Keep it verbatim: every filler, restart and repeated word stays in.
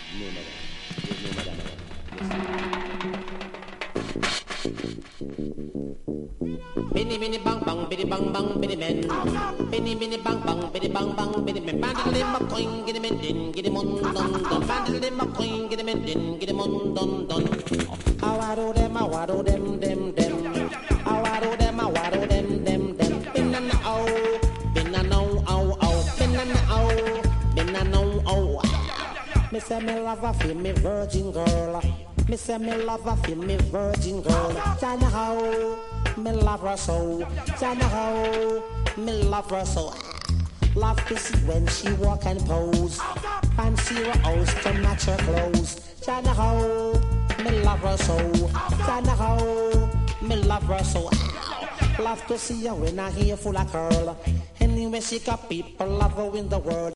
No, madam. There's no madam. Binny binny bang bang binny bang bang binny men. Binny binny bang bang binny bang bang binny men. Bandle in my coin, get him in din, get him on dun dun. Bandle in my coin, get him in din, get him on dun dun. How I do them, how I do them, them them. How I do them, how I do them, them them. Bin and oh, bin and oh, oh oh. Bin and oh, bin and oh oh. Me say me love a feel me virgin girl. Me say me love a feel me virgin girl. China how me love her so. China how me love her so. Love to see when she walk and pose. Fancy her house to match her clothes. China how me love her so. China how me love her so. Love to see her when her hair full of curl. Anyway she got people love her in the world.